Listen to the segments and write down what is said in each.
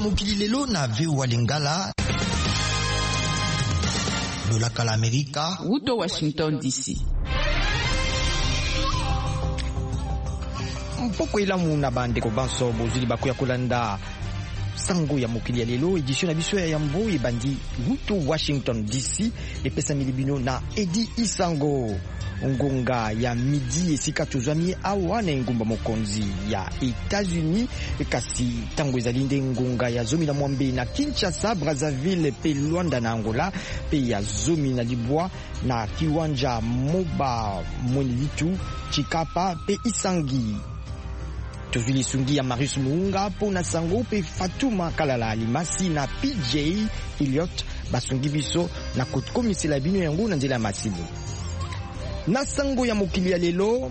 mokili lelo na VOA Lingala. Lolaka la Amerika. Wuto Washington DC. Mpoko ilamu na bandeko banso bozili bakuya kolanda sango ya mokili ya lelo edition na biso ya yambo ebandi Wuto Washington DC epesa milibino na Edi Isango. Ngonga ya midi esika tozwami awa na ngumba mokonzi ya États-Unis kasi tango ezalinde ngonga ya zomi na mwambe na Kinshasa, Brazzaville pe Luanda na Angola pe ya zomi na Libwa na kiwanja Moba Mwenelitu Chikapa pe Isangi. Tozuli sungi ya Marius Muunga po na sango pe Fatuma Kalala Alimasi na PJ Elliot basungi biso na kokomisela bino yango na nzela masimu. Na sango ya mokili ya lelo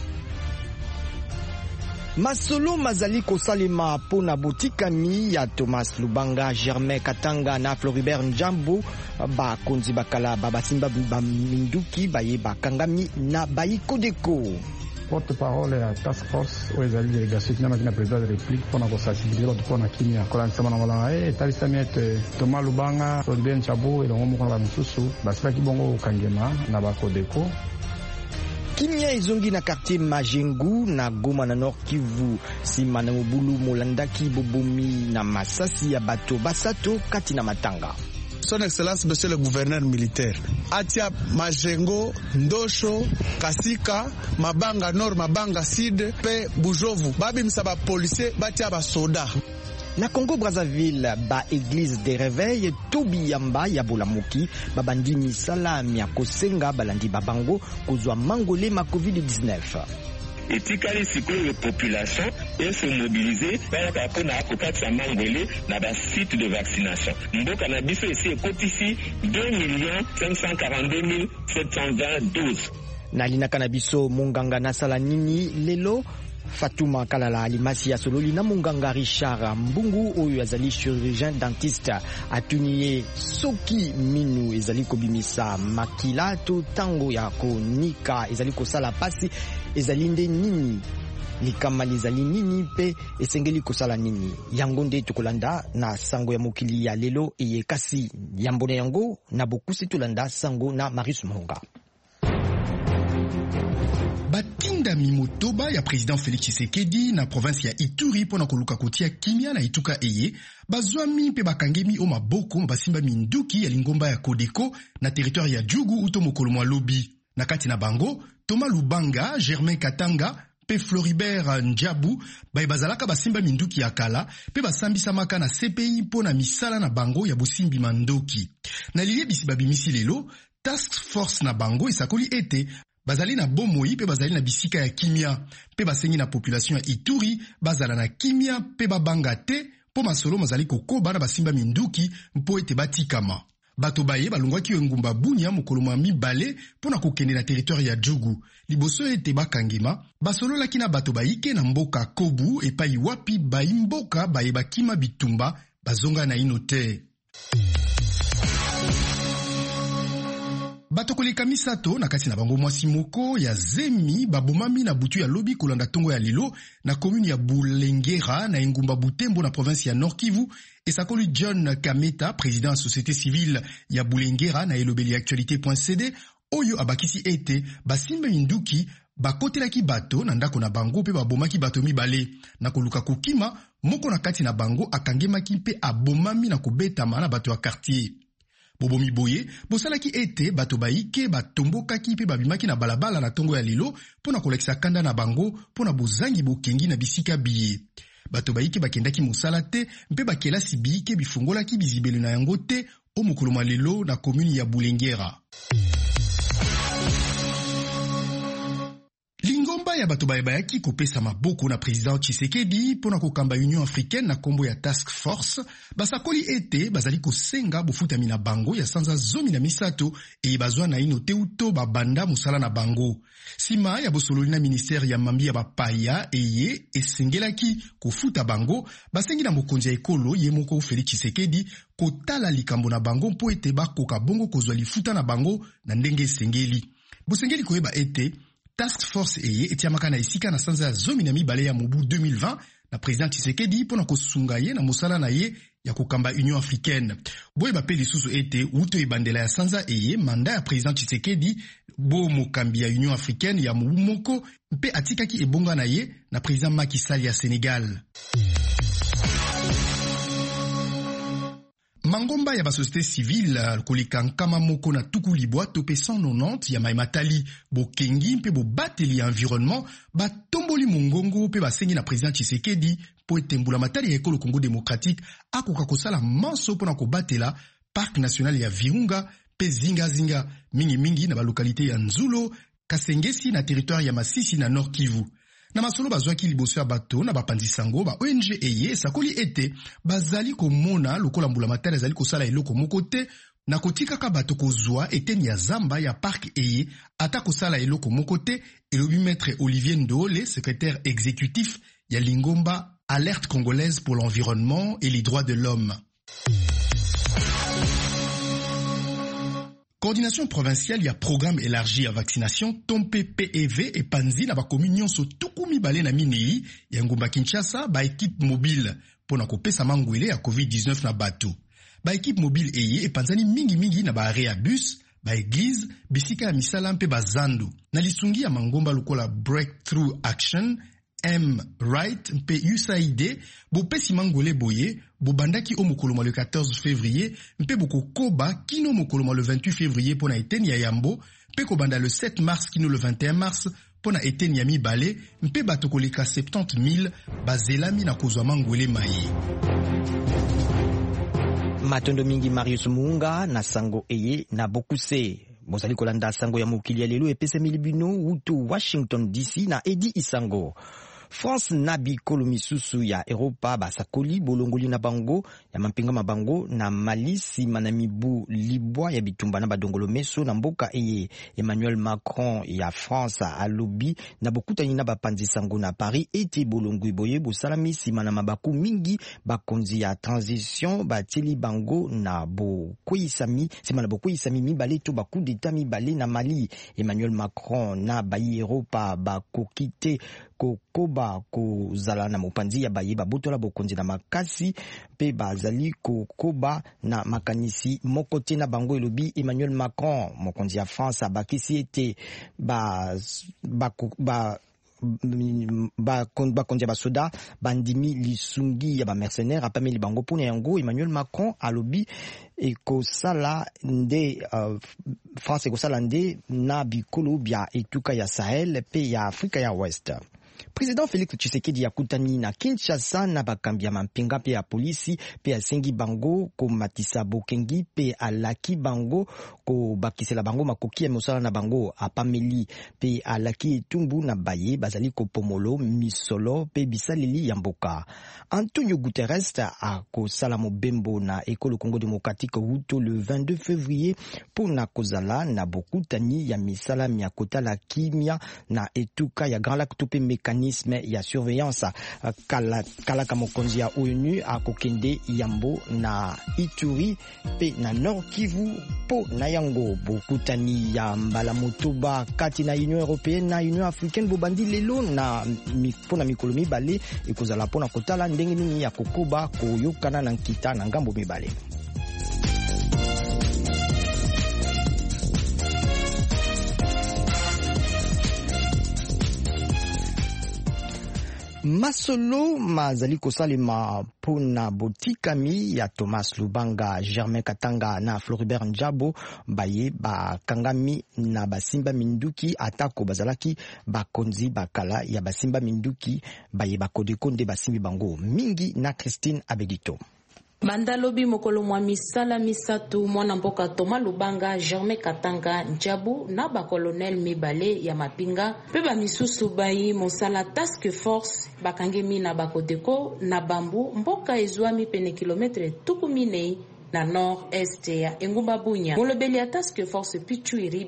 masolo mazali kosalema po na botikami ya Thomas Lubanga, Germain Katanga na Floribert Njambo bakonzi bakala babasimba baminduki baye bakangami na bayikodeko. Porte-parole ya task force oyo ezali délégation tina makina président de république mpona kosensibiliser bato mpona kimia kolanisama na molanga etalisami ete Thomas Lubanga, Floribert Njambo elongo moko na bamisusu basilaki bongo kokangema na bakodeko. Kimia ezongi na quartier Majengu na Goma na Nord Kivu sima na mobulu molandaki bobomi na masasi ya bato basato kati na matanga. Son Excellence Monsieur le Gouverneur militaire atia Majengo, Ndosho, Kasika, Mabanga Nord, Mabanga Sud pe Bujovu babimisa ba policier batia ba soda. Na Congo Brazzaville ba église de réveil Tobi Yamba ya Bolamuki babandi misala ya kosenga balandi babango kozwa mangole ma COVID-19. Etikali sikoyo population et se mobiliser pour na kokatisa mangole na ba site de vaccination. Mboka na biso ici ekotisi 2 542 720 doses. Na linaka na biso munganga nasala nini lelo Fatuma Kalala Alimasi ya sololi na munganga Richard Mbungu oyo azali chirurgien dentiste atuniye soki minu ezali kobimisa makila to tango ya konika ezali kosala pasi ezali nde nini likama ezali nini pe esengeli kosala nini yango nde tukolanda na sango ya mokili ya lelo eye kasi yambone yango na bokusi tulanda sango na Marius Monga. Batinda mimotoba ya président Félix Tshisekedi na province ya Ituri pona koluka kotia kimia na ituka eye bazwami pe bakangemi o maboko basimba minduki ya lingomba ya Kodeko na territoire ya Djugu uto mokolo mwa lobi. Na kati na bango Thomas Lubanga, Germain Katanga pe Floribert Njabu bazalaka basimba minduki ya kala pe basambisa maka na CPI pona misala na bango ya bosimbi mandoki. Na liye bisi babimisi lelo task force na bango esakoli ete bazali na bomoi pe bazali na bisika ya kimia pe basengi na population ya Ituri bazala na kimia pe babanga te po masolo mazali kokoba na basimba minduki mpo ete batikama. Bato baye balongwaki ngumba Bunia mokolo mwa mibale pona kokende na territoire ya Djugu. Liboso ete bakangima basololaki na bato bayike na mboka Kobu epai wapi bayimboka baye bakima bitumba bazonga na inote. Bato koleka misato na kati na bango mwasi moko ya zemi babomami na butu ya lobi kolanda tongo ya lilo na commune ya Bulengera na engumba Butembo na province ya Nord Kivu. Esakoli John Kameta, président ya société civile ya Bulengera na elobeli actualité.cd oyo abakisi ete basimba minduki bakotelaki bato na ndako na bango pe babomaki bato mibale na koluka kokima moko na kati na bango akangemaki pe abomami na kobetama na bato ya quartier. Bobomi boye, bosalaki ete bato baike batombokaki pe babimaki na balabala na tongo ya lilo pona kolekisa kanda na bango pona bozangi bokengi na bisika biye. Bato baike bakendaki mosala te mpe bakelasi biike bifungolaki bizibele na yango te o mokolo mwa lelo na commune ya Bulengera. Lingomba ya bato bayaki kopesa maboko na président Tshisekedi pona kokamba Union Africaine na kombo ya Task Force basakoli ete bazali kosenga bofutami na bango ya sanza zomi na misato e bazwa na ino te uto babanda musala na bango. Sima ya bosololi na ministère ya mambi ya bapaya eye esengelaki kofuta bango basengi na mokonzi ya ekolo ye moko Félix Tshisekedi kotala likambo na bango mpo ete bakoka bongo kozwa lifuta na bango na ndenge esengeli. Bosengeli koyeba ete task force eye etiamaka na esika na sanza ya zomi na mibale ya mobu 2020 na président Tshisekedi pona kosunga ye na mosala na ye ya kokamba Union Africaine. Boye bape lisusu ete uto ebandela ya sanza eye manda ya président Tshisekedi bo mokambi ya Union Africaine ya mobu moko mpe atikaki ebonga na ye na président Macky Sall ya Sénégal. Mangomba ya ba société civile koleka nkama moko na tuku libwa tope 190 ya maimatali bokengi mpe bobateli ya environnement batomboli mongongo mpe basengi na président Tshisekedi po etembula matali ya ekolo Congo démocratique akoka kosala manso mpona kobatela parc national ya Virunga mpe zingazinga mingi na balokalité ya Nzulo, Kasengesi na territoire ya Masisi na Nord Kivu. Na masolo bazwaki liboso ya bato na bapanzi sango ba ONG eye sakoli ete bazali komona lokola mbula matari azali kosala eloko moko te na kotikaka bato kozwa eteni ya zamba ya parc eye ata kosala eloko moko te, elobi maître Olivier Ndole, secrétaire exécutif ya Lingomba Alerte Congolaise pour l'environnement et les droits de l'homme. Coordination provinciale ya programme élargi à vaccination Tompe PEV et Panzi na ba communion so tukumi bale na minei ya Ngomba Kinshasa ba équipe mobile pona kopesa mangwele ya COVID-19 na bato. Ba équipe mobile eye epanzani mingi na ba area bus, ba église, bisika ya misala mpe bazandu. Na lisungi ya Mangomba lokola Breakthrough Action M-Right mpe USAID bopesi mangwele boye bobandaki o mokolo le 14 février mpe bokokoba kino mokolo le 28 février pona eteni ya Yambo mpe kobanda le 7 mars kino le 21 mars pona eteni ya Mibale mpe bato koleka 70 000 bazelami na kozwa mangwele maye. Matondo mingi Marius Muunga na sango eye na bokuse. Bozali kolanda sango ya mokili ya lelo epesa milibino utu Washington DC na Edi Isango. France na bikolo misusu ya Europa basakoli bolongoli na bango ya mampinga mabango na Malisi manamibu libwa ya bitumba na badongolo meso na mboka eye. Emmanuel Macron ya France alobi na bokutani na bapanzi sango na Paris ete bolongwi boye bosalami sima na mabaku mingi bakonzi ya transition batili bango na bokoisami sima na bokoisami mibale to baku d'etat mibale na Mali. Emmanuel Macron na bayi Europa bakokite kokoba kozala na mopanzi ya baye babotola bokonzi na makasi pe bazali kokoba na makanisi mokote na bango, elobi Emmanuel Macron. Mokonzi ya France abakisi ete bakonzi ya basoda bandimi lisungi ya bamercenaire apameli bango pona yango. Emmanuel Macron alobi ekosala nde France ekosala nde na bikolo bya etuka ya Sahel pe ya Afrika ya West. Président Félix Tshisekedi akutani na Kinshasa na bakambi ya mampinga pe ya polisi pe asengi bango ko matisa bokengi pe alaki bango ko bakisela bango makoki ya mosala na bango apameli pe alaki etumbu na baye bazali ko pomolo misolo pe bisaleli ya mboka. Antonio Guterres akosala mobembo na ekolo Congo démocratique wuto le 22 février pona kozala na bokutani ya misala ya kotala kimia na etuka ya Grand Lac tope mécanisme ya surveillance kalaka mokonzi ya ONU akokende Yambo na Ituri pe na Nord Kivu po na yango. Bokutani ya mbala motoba kati na Union Européenne na Union Africaine bobandi lelo na pona mikolo mibale ekozala pona kotala ndenge nini ya kokoba koyokana na nkita na ngambo mibale. Masolo mazali kosalema pona botikami ya Thomas Lubanga, Germain Katanga na Floribert Njabo baye bakangami na basimba minduki atako bazalaki bakonzi bakala ya basimba minduki baye bakodekonde basimbi bango mingi na Christine Abedito. Bandalobi mokolo mwa misala misatu mwana mboka Thomas Lubanga, Germain Katanga, Njabu na ba colonel mibale ya mapinga pe ba misusu bayi mosala task force bakangemi na bakodeko na bambu mboka ezwami pene kilometre tukumine na nord-est ya Engumba Bunya. Molobeli ya task force Pichu Iribi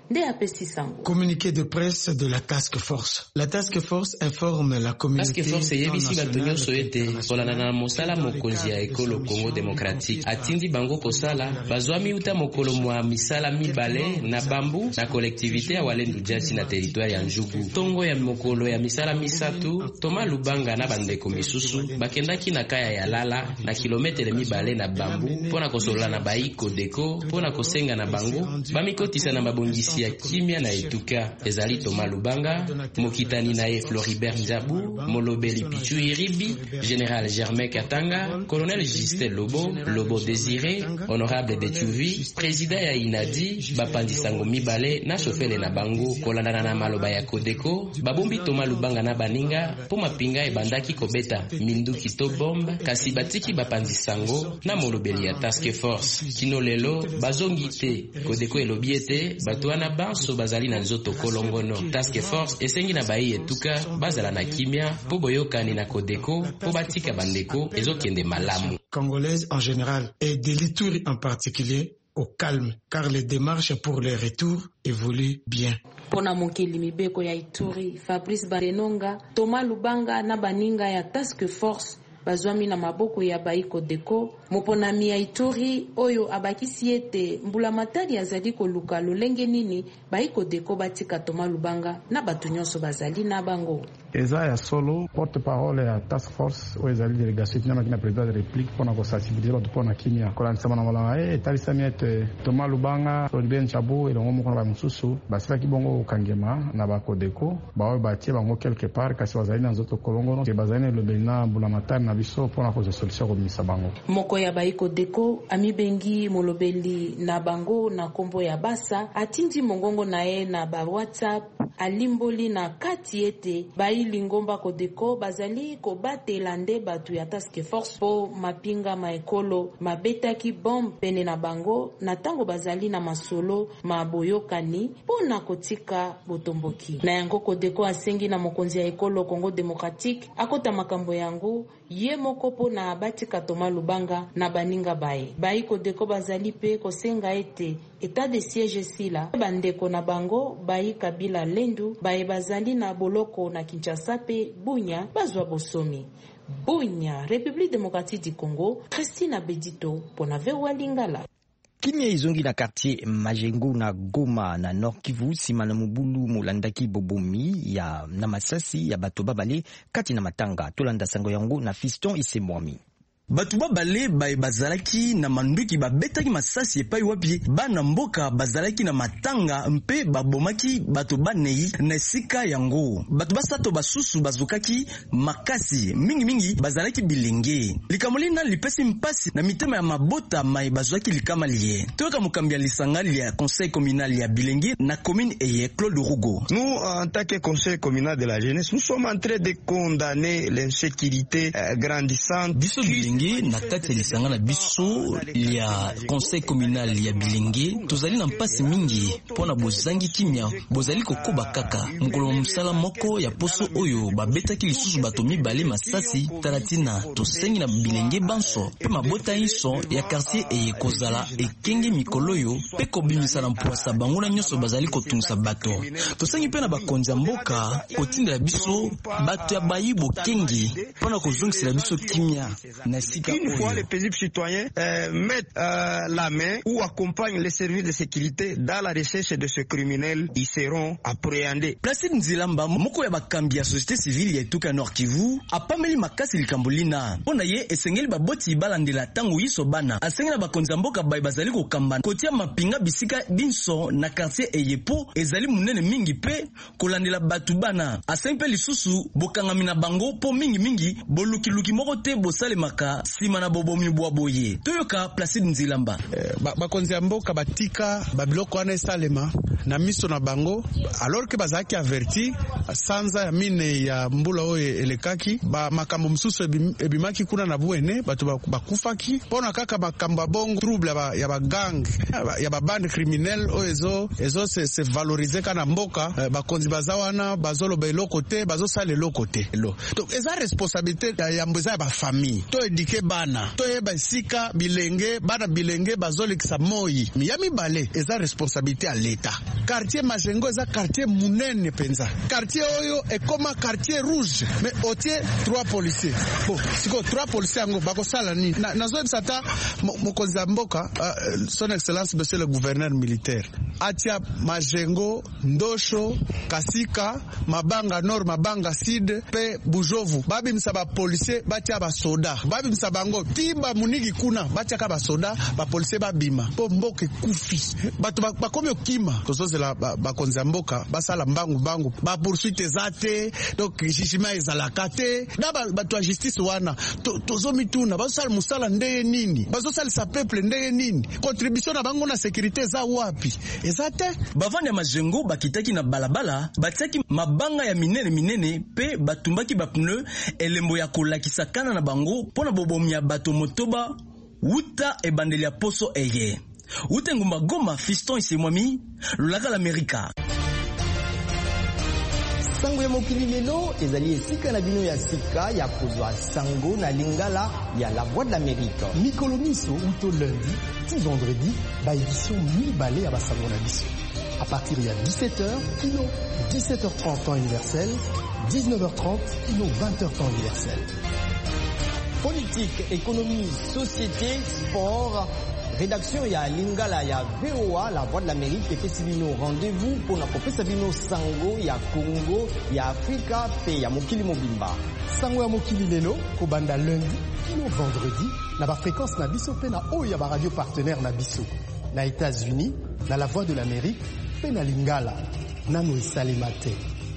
nde apesi sango. Communiqué de presse de la task force. La task force informe la communauté. Task force yebisi bato nyonso ete kolanda na mosala mokonzi ya ekolo Congo Démocratique atindi bango kosala bazwami uta mokolo mwa misala mibale na bambu na collectivité ya Walendu Jasi na territoire ya Njugu. Tongo ya mokolo ya misala misatu Thomas Lubanga na bandeko misusu bakendaki na kaya ya Lala na kilometre mibale na bambu pona kosola na baiko deko pona kosenga na bango bamikotisa na mabongisi ya kimia na etuka ezali Thomas Lubanga mokitani na ye Floribert Njabu Molobeli Pichu Iribi Général Germain Katanga Colonel Justin Lobo Désiré Honorable Detuvi Président ya Inadi bapandi sango mibale na chofele na bango kolandana na maloba ya Kodeko babombi Thomas Lubanga na baninga po mapinga ebandaki kobeta minduki to bombe kasi batiki bapandi sango na molobeli ya task force kino lelo bazongi te Kodeko elobi ete bato wana banso bazali na nzoto kolongono task force esengi na bayi etuka bazala na kimia po boyokani na Kodeko po batika bandeko ezokende malamu congolaise en général et de l'Ituri en particulier au calme car les démarches pour le retour évoluent bien. Pona mokeli mibeko ya Ituri Fabrice Barenonga Thomas Lubanga na baninga ya task force bazwami na maboko ya baiko deko moponami ya Ituri oyo abakisi ete mbula matari azali koluka lolenge nini baiko deko batika Thomas Lubanga na batu nyonso bazali na bango. Eza ya solo porte-parole ya task force oyo ezali délégation tina makina président de république pona kosensibiliser bato pona kimia kolandisama na molanga etalisami ete Thomas Lubanga Floribert Nchabu elongo moko na bamosusu basilaki bongo kokangema na bakodeko baoyo batie bango quelque part kasi bazali na nzoto kolongono bazali na elobeli na mbula matari na biso pona koza solution komisa bango. Moko ya baiko deko amibengi molobeli na bango na kombo ya basa atindi mongongo na ye na ba WhatsApp alimboli na kati ete lingomba kodeko bazali ko batela nde batu ya task force po mapinga maekolo mabetaki bombe pene na bango na tango bazali na masolo maboyokani pona kotika botomboki na yango kodeko asengi na mokonzi ya ekolo Congo Démocratique akota makambo yango ye moko pona batika Thomas Lubanga na baninga bayi kodeko bazali pe kosenga ete état de siège sila bandeko na bango bayi Kabila Lendu bazali na boloko na Kinshasa pe Bunya bazwa bosomi. Bunya, République démocratique du Congo, Christina Bedito pona vewa Lingala. Kimia izongi na quartier Majengo na Goma na Nord Kivu sima na mubulu molandaki bobomi ya na masasi ya bato babale kati na matanga tolanda sango yango na Fiston Isemwami. Batu babale bazalaki na manduki babetaki masasi epai wapi bana mboka bazalaki na matanga mpe babomaki bato banei na sika yango batu basato basusu bazokaki makasi mingi bazalaki bilenge likamoli na lipesi mpasi na mitema ya mabota mai bazwaki likama liye toka mukambia lisangali ya conseil communal ya bilenge na commune eye Claude Rugo. Nous en tant que conseil communal de la jeunesse nous sommes en train de condamner l'insécurité grandissante na kati ya lisanga na biso ya conseil communal ya bilenge tozali na mpasi mingi pona bozangi kimia bozali kokoba kaka mokolo mosala moko ya poso oyo babetaki lisusu bato mibale masasi talatina tosengi na bilenge banso pe mabota nyonso ya quartier eye kozala ekenge mikolo oyo pe kobimisa na mposa bango na nyonso bazali kotungisa bato tosengi pe na bakonzi ya mboka kotindela biso bato ya bayibo kengi pona kozongisela biso kimia na une fois les paisibles citoyens mettent la main ou accompagnent les services de sécurité dans la recherche de ce criminel, ils seront appréhendés. Placide Nzilamba, moko ya bakambi ya société civile ya Etuka Nord Kivu, apameli makasi likambulina. Pona ye esengeli baboti balandela tango yiso bana. Asengela bakonza mboka bazali kokamba. Kotia mapinga bisika binso na quartier eyepo ezali munene mingi pe kolandela batu bana. Asengi pe lisusu bokangami na bango po mingi boluki moko te bosale maka sima na bobomi boye. Toyoka Placide Nzilamba. Bakonzi ya mboka batika babiloko wana esalema na miso na bango alors que bazaki averti sanza ya mine ya mbula oyo elekaki ba makambo msusu ebimaki kuna na buene batu bakufaki pona kaka makambo bongo trouble ya ba gang ya ba bande criminel oyo ezo se valoriser kana mboka bakonzi bazawana bazolo ba eloko te bazosala eloko te donc eza responsabilité ya mboza ya ba famille to implike bana toyeba sika bilenge bana bilenge bazolekisa moi ya mibale eza responsabilité à l'État. Quartier Majengo eza quartier munene penza, quartier oyo ekoma quartier rouge, mais otie 3 policiers. Bon siko 3 policiers yango bakosala nini nazoyebisa ta mokonzi ya mboka son excellence monsieur le gouverneur militaire atia Majengo, Ndosho, Kasika, Mabanga Nord, Mabanga Sud pe Bujovu babimisa ba policier batia ba soda babimisa bango timba munigi kuna batia ka ba soda ba policier babima po mboka kufi bato bakomi okima tozozela bakonzi ya mboka basala mbangu ba poursuite zate donc jugement ezalaka te na bato ya justice wana tozomituna bazosala musala ndeye nini bazosalisa peuple ndeye nini contribution na bango na sécurité za wapi ezate bavandi ya Majengo bakitaki na balabala batiaki mabanga ya minene pe batumbaki bapneu elembo ya kolakisa kana na bango pona bobomi ya bato motoba wuta ebandeli ya poso eye ute ngumba Goma Fiston Isemwami lolaka l'Amerika. Sango ya mokili lelo ezali esika na bino ya sika ya kozwa sango na lingala ya la voix de l'Amérique. Mikolo miso uto lundi, ti vendredi, ba édition mibale ya basango na biso. À partir de 17h, kino 17h30 temps universel, 19h30, kino 20h temps universel. Politique, économie, société, sport, rédaction ya lingala ya VOA, la voix de l'Amérique, et Pesibino rendez-vous pour na kopesa bino sango ya Congo, ya Afrika, pe ya mokili mobimba. Sango ya mokili lelo, kobanda lundi, kino vendredi, na ba fréquence na biso pe na oyo ya ba radio partenaire na biso. Na États-Unis, na la voix de l'Amérique, pe na lingala, nano esalemate.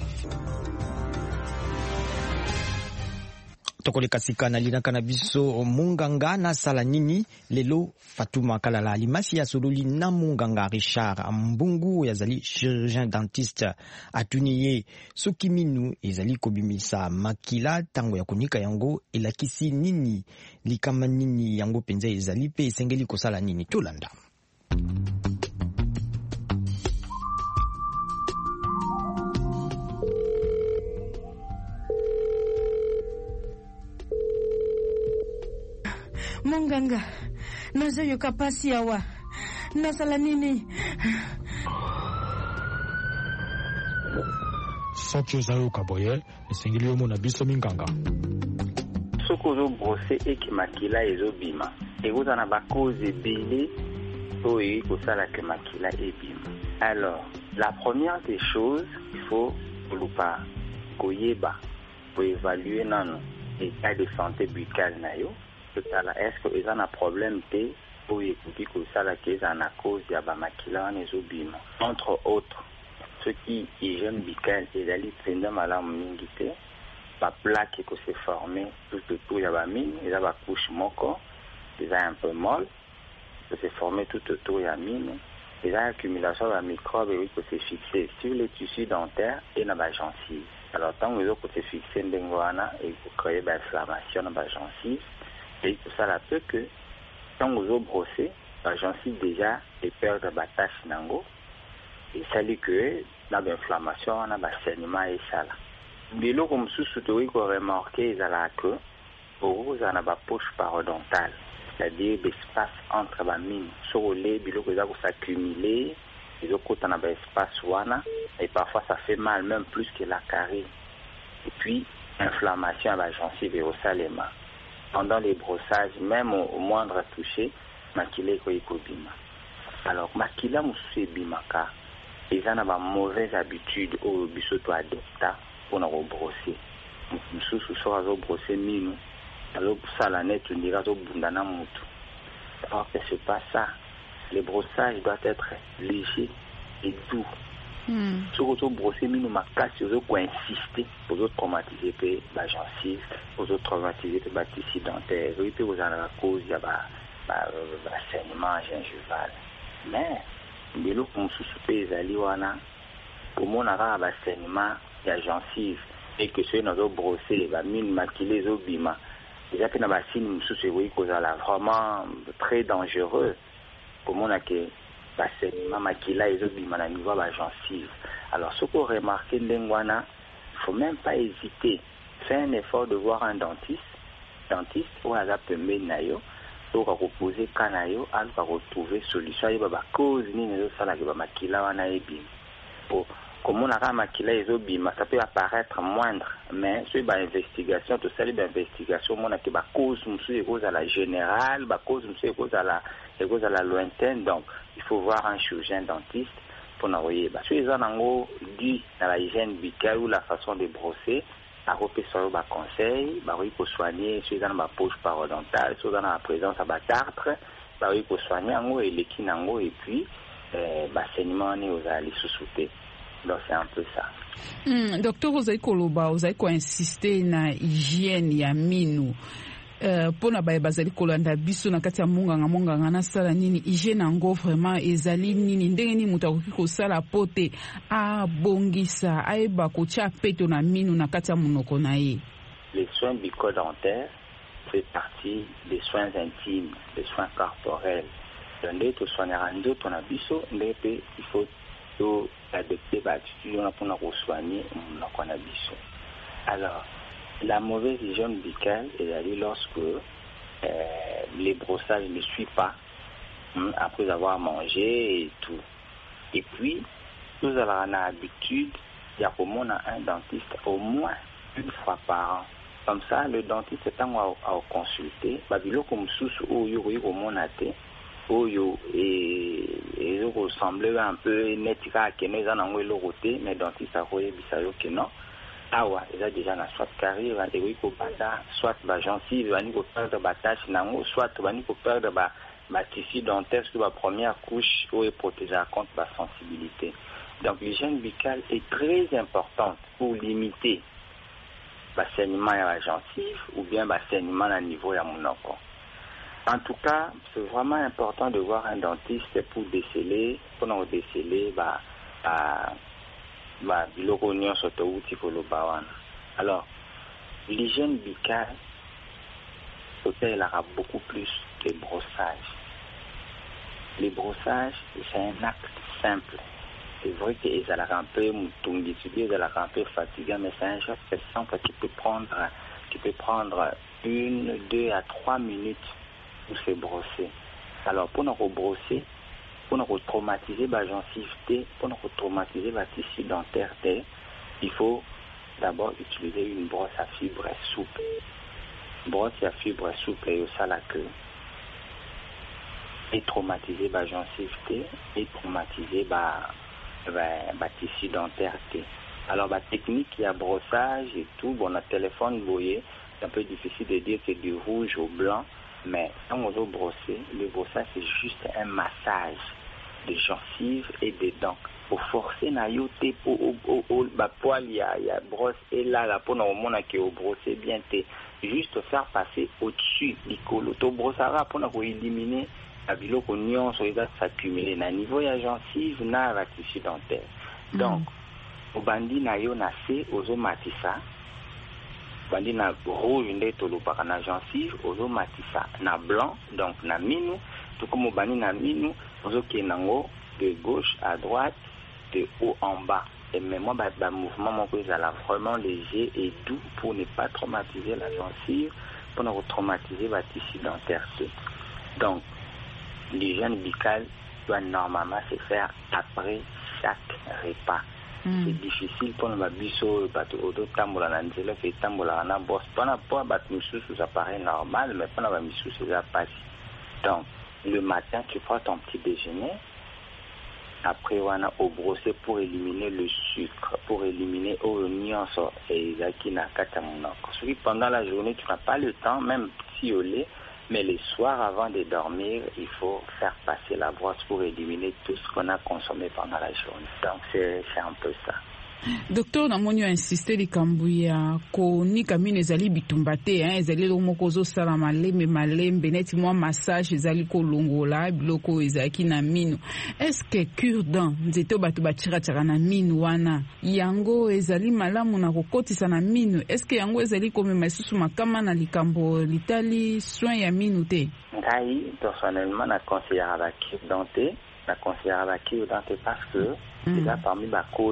Tokoleka sika na linaka na biso munganga na sala nini lelo Fatuma Kalala Alimasi ya sololi na munganga Richard Mbungu yazali chirurgien dentiste atuniye soki minu ezali kobimisa makila tango ya konika yango elakisi nini likama nini yango penza ezali pe esengeli kosala nini tolanda. Munganga, nazoyoka pasi awa. Nasala nini? Soki ozayoka boye, esengeli yo mona biso minganga. Soki ozobrose eke makila ezobima, ekozala ba cause ebele oyo ekosala ke makila ebima. Alors, la première des choses, il faut koluka koyeba pour évaluer nano état de santé buccale na yo. Est-ce que ils ont un problème de ou qu'ils ont à cause de la makila entre autres ceux qui hygiène buccale et allent prendre malade mingité la plaque qui s'est formée tout autour de la mine ils ont la couche moko ils ont un peu molle qui s'est formée tout autour de la mine ils ont accumulation de microbes et qui s'est fixé sur les tissus dentaires et dans la gencive. Alors tant que vous s'est fixé dans et vous créez une inflammation dans la gencive. Et tout ça là peut que quand vous avez brossé, la gencive déjà est perdre la tâche nango et ça dit que dans l'inflammation on a un saignement et ça là. Mais là comme sous-soutoui qu'on remarqué ils ont que vous avez une poche parodontale, c'est-à-dire l'espace entre la mine sur les billes que vous s'accumuler, ils ont un espace wana et parfois ça fait mal même plus que la carie. Et puis inflammation à la gencive et au salement. Pendant les brossages, même au moindre toucher, makila ekobima. Alors, makila mususu ebimaka, eza na ba mauvaise habitude oyo biso to adopta pona ko brosser. Mususu so azo brosser minu, azo sala net ndira zo bunda na mutu. Alors que c'est pas ça. Le brossage doit être léger et doux. Si vous avez brossé minu makasi, vous avez insister, vous avez traumatisé la gencive, vous avez traumatisé le tissu dentaire, et puis vous avez la cause, il y a un saignement gingival. Mais, de l'eau qu'on sousoupe les aliwana, comme on a un saignement, il y a gencive, et que ceux qui ont brossé, la mine maquillée, les obima, déjà que dans la signe, vous avez vraiment très dangereux, comme on a que saignement makila ezobima na niveau la gencive. Alors ce qu'on remarque ndengwana, il faut même pas hésiter. Fais un effort de voir un dentiste dentiste oyo aza pembeni na yo okoka kopose ka na yo aluka kotrouve solution ayeba bacause nini ezosalaka bamakila wana ebima po komona kaka makila ezobima ça peut apparaître moindre mais soki bainvestigation tosali bainvestigation omonaki bacause mosusu ekozala générale bacause mosusu ekozala lointaine. Donc il faut voir un chirurgien dentiste mpona koyeba soki eza nango dû na la hygiène buccale ou la façon de brosser akopesa yo baconseil bakoki kosoigne soki eza na bapoche parodontale soki eza na baprésence ya batartre bakoki kosoigne yango eleki nango et puis basaignement wana ozala lisusu te. Donc c'est un peu ça. Docteur ozali koloba ozali koinsiste na hygiène ya minu mpona baye bazali kolanda biso na kati ya monganga nasala nini hygiène yango vraiment ezali nini ndenge nini moto akoki kosala po te abongisa ayeba kotia peto na minu na kati ya monoko na ye. Les soins bucco-dentaires fait partie des soins intimes, des soins corporels. Nde tosoignaka nzoto na biso nde pe il faut adopter l'attitude pour nous soigner monoko na biso. Alors la mauvaise hygiène buccale est lorsque les brossages ne suivent pas après avoir mangé et tout. Et puis, nous avons l'habitude d'y avoir un dentiste au moins une fois par an. Comme ça, le dentiste est à consulter. Babilo comme sous oyo monate oyo et ressemble un peu netika kene za nango elorote mais dentiste a koyebisa yo que non. Awa eza déjà na soit carrière et ko banda soit ba gencive bani ko perdre ba tache nango soit bani ko perdre ba tissu dentaire sur la première couche ou est protéger contre la sensibilité. Donc l'hygiène buccale est très importante pour limiter le saignement à la gencive ou bien le saignement à niveau à monoko. En tout cas, c'est vraiment important de voir un dentiste pour déceler alors l'hygiène buccale elle aura beaucoup plus de brossage. Les brossages, c'est un acte simple. C'est vrai qu'ils ont un peu fatigant, mais c'est un geste simple qui peut prendre 1, 2 à 3 minutes pour se brosser. Alors pour nous rebrosser, pour nous retraumatiser la gencive, pour nous retraumatiser la tissu dentaire, il faut d'abord utiliser une brosse à fibre souple. Brosse à fibre souple et au sale à queue. Et traumatiser la gencive et traumatiser le tissu dentaire. Alors la technique, il y a brossage et tout. Bon, on a téléphone boyé, c'est un peu difficile de dire que du rouge au blanc, mais quand on veut brosser, le brossage c'est juste un massage de gencives et des dents. Pour forcer na yote pour poil il y a brosse et là pour nous montrer que au brosser bien juste faire passer au-dessus du colo. To brossara pour nous éliminer la biloko nyonso eza s'accumuler na niveau ya gencive na la tissu dentaire. Donc au bandi na yo na se ozo matisa bandi na rouge nde tolobaka na gencive ozo matisa na blanc donc na minu tout comme au bandi na minu ozo kenango de gauche à droite de haut en bas et même moi mouvement mon est vraiment léger et doux pour ne pas traumatiser la gencive pour ne pas traumatiser la tissu dentaire. Donc l'hygiène buccale doit normalement se faire après chaque repas. C'est difficile pour nous biso auto tambola na nzela fait tambola na boss pas battre sous appareil normal mais pas na misu c'est pas. Donc le matin tu prends ton petit déjeuner. Après, on a au brosser pour éliminer le sucre, pour éliminer l'oignon et la katamonoko. Pendant la journée, tu n'as pas le temps, même si au lait, mais le soir, avant de dormir, il faut faire passer la brosse pour éliminer tout ce qu'on a consommé pendant la journée. Donc, c'est un peu ça. Docteur namoni insisté likambo ya konika mine ezali bitumba te ezali moko zo sala malembe neti mwa massage ezali kolongola biloko ezaki na mino. Est-ce que cure-dent nzete bato batira na mino wana yango ezali malamu na kokotisa na mino? Est-ce que yango ezali komema isusu makama na likambo litali soin ya mino te? Ngai personnellement na conseillera la cure-dent la conseillera la cure-dent parce que déjà parmi ma cause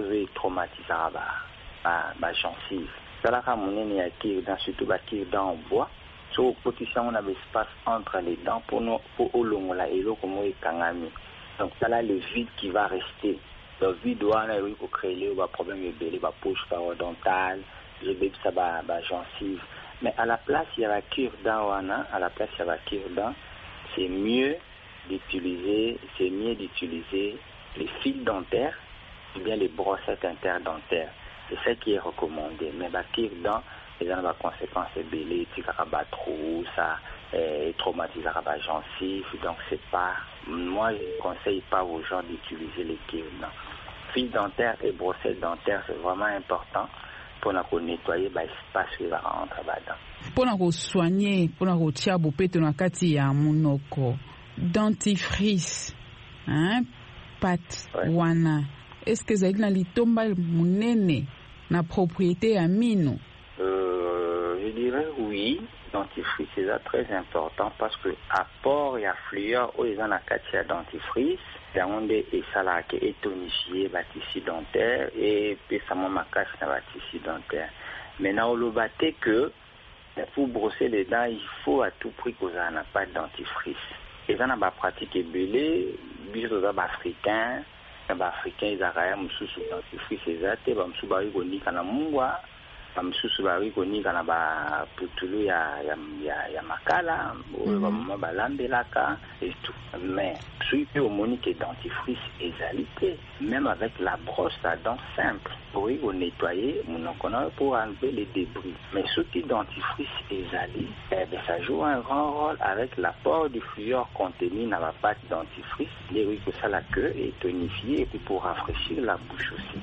traumatisable ma gencive. Ça la monnaie ya cure-dent surtout la cure-dent en bois So position on a l'espace entre les dents pour olongola et comme kangami. Donc ça là le vide qui va rester. Le vide doit créer un problème de belé, ba poche parodontale, je vais ça ba gencive. Mais à la place il y a la cure-dent à la place il y a la cure-dent, c'est mieux d'utiliser les fils dentaires ou bien les brossettes interdentaires. C'est ça qui est recommandé. Mais la cure-dent, il y a des conséquences belées, tu as trop, ça traumatise la gencive. Donc c'est pas, moi je ne conseille pas aux gens d'utiliser les cure-dents. Fils dentaires et brossettes dentaires, c'est vraiment important pour nettoyer l'espace qui va rentrer là-dedans. Pour soigner, pour tia bopeto na kati ya monoko, dentifrice, hein, pat wana. Est-ce que ça a litomba munene na propriété à mino? Je dirais oui. Dentifrice c'est très important parce que apport et affluent aux gens à katia dentifrice, on est ça là qui est tonifié tissu dentaire et puis ça m'a caché dans tissu dentaire. Maintenant on le battait que pour brosser les dents il faut à tout prix qu'on n'a pas de dentifrice. Et ça n'a pas pratiqué belé, bis aux africains, les africains ils ont sous dentifrice exact, bah sous bari koni kana mungwa. Msusu bari koni kana ba putulu ya makala ba balambelaka et tout. Mais celui qui au monique dentifrice exalité, même avec la brosse à dents simple, pour nettoyer pour enlever les débris. Mais ce qui dentifrice exalé, ça joue un grand rôle avec l'apport du fluor contenu dans la pâte dentifrice, les que ça la queue est tonifiée et puis pour rafraîchir la bouche aussi.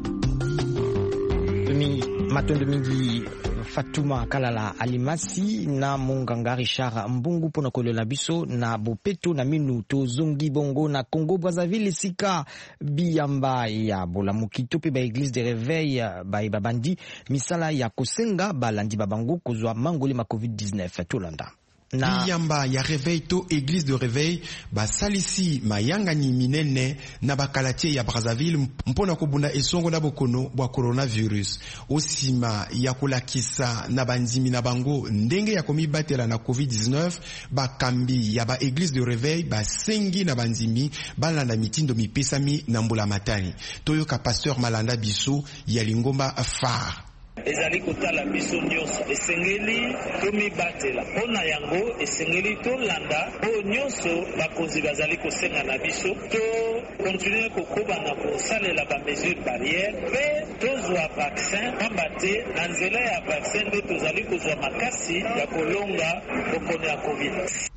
Matondo mingi Fatuma Kalala Alimasi na Monganga Richard Mbungu pona kolela biso na bopeto na minuto zongi bongo na Congo Brazzaville sika biyamba ya bolamuki tope ba église de réveil ba babandi misala ya kosenga balandi babango kozwa mangoli ma COVID-19 tolanda. Biyamba ya réveil to église de réveil ba salisi mayangani minene na bakalatie ya Brazzaville mpona kobunda esongo na bokono bwa coronavirus osima ya kolakisa na bandimi na bango ndenge ya komibatela na COVID-19 bakambi ya ba église de réveil ba sengi na bandimi balanda mitindo mipesami na mbula matani toyoka pasteur Malanda biso ya lingomba phare. ezali kotala biso nyonso esengeli tomibatela mpona yango esengeli tolanda oyo nyonso bakonzi bazali kosenga na biso to kontinue kokoba na kosalela bamesure barrière mpe tozwa vaccin pamba te na nzela ya vaccin nde tozali kozwa makasi ya kolonga bokono ya covid.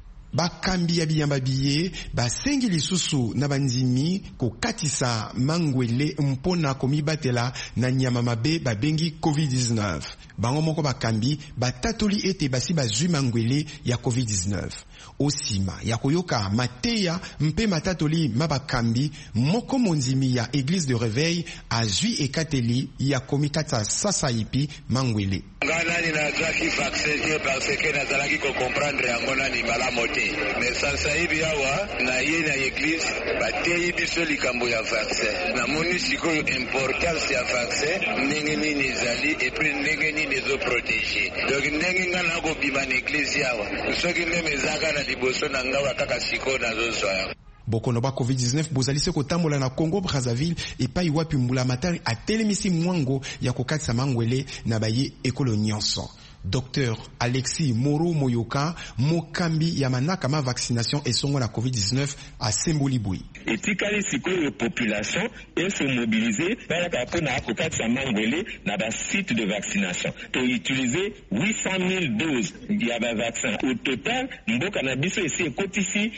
Bakambi ya biyamba biye basengi lisusu na bandimi kokatisa mangwele mpona komibatela na nyama mabe babengi COVID-19. Bango moko bakambi batatoli ete basi bazwi mangwele ya COVID-19. Osima ya koyoka mateya mpe matatoli mabakambi moko monzimi ya église de réveil azwi ekateli ya komikata sasa ipi mangwele. Ngana ni nazaki vaccin parce que nazalaki ko comprendre yango nani malamu te. Mais sasa hivi hawa na ye na église batei biso likambo ya vaccin. Na moni sikoyo importance ya vaccin ndenge nini ezali et puis ndenge nini ezo protéger. Donc ndenge ngana ko bima na église hawa. Soki ndeme ezaka na liboso na ngawa kaka sikoyo nazozwa yango. Bokono ba COVID-19 bozali se kotambola na Congo Brazzaville epai wapi mbula matari atelemisi mwango ya kokatisa mangwele na baye ekolo nyonso. Dr Alexis Moro Moyoka mokambi ya manaka ma vaccination esongo na COVID-19 à Semboliboui. Etikali sikoyo population et se mobiliser pour na kokatisa mangwele na ba site de vaccination. To utiliser 800 000 doses ya ba vaccin. Au total, mboka na biso ici ekotisi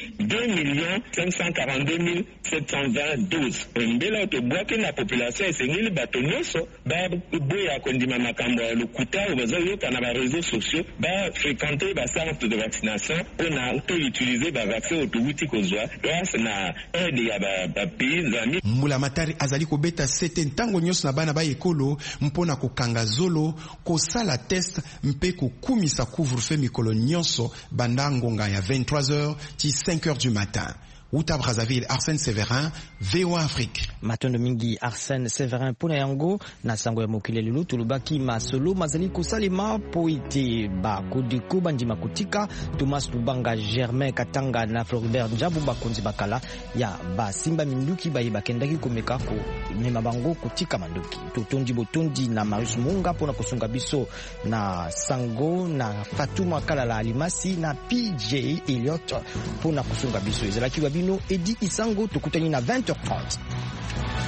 2 542 720 doses. Mbela to boake na population esengeli bato nyonso ba boya kondima makambo ya lokuta obazoyoka na réseaux sociaux ba fréquenter ba centre de vaccination on a utiliser ba vaccin autowiti kozwa grâce na aide ya ba pays amis. Mbula matari azali kobeta sete ntango nyonso na bana ba ekolo mpona kokanga zolo kosala test mpe kokumisa couvre-feu mikolo nyonso banda ngonga ya 23h ti 5h du matin. uta Brazzaville. Arsène Séverin, VOA Afrique. Matondo mingi Arsène Séverin pona yango na sango ya mokili lelo tulubaki masolo mazali kosalema po ite ba kodeko bandima kutika Thomas Lubanga, Germain Katanga na Floribert Njabu bakonzi bakala ya basimba minduki baye bakendaki komeka ko mema bango kutika manduki totondi botondi na Marius Munga pona kosunga biso na sango na Fatuma Kalala Alimasi na PJ Elliot pona kosunga biso ezalaki babino Edi Isango tokutani na 20h30.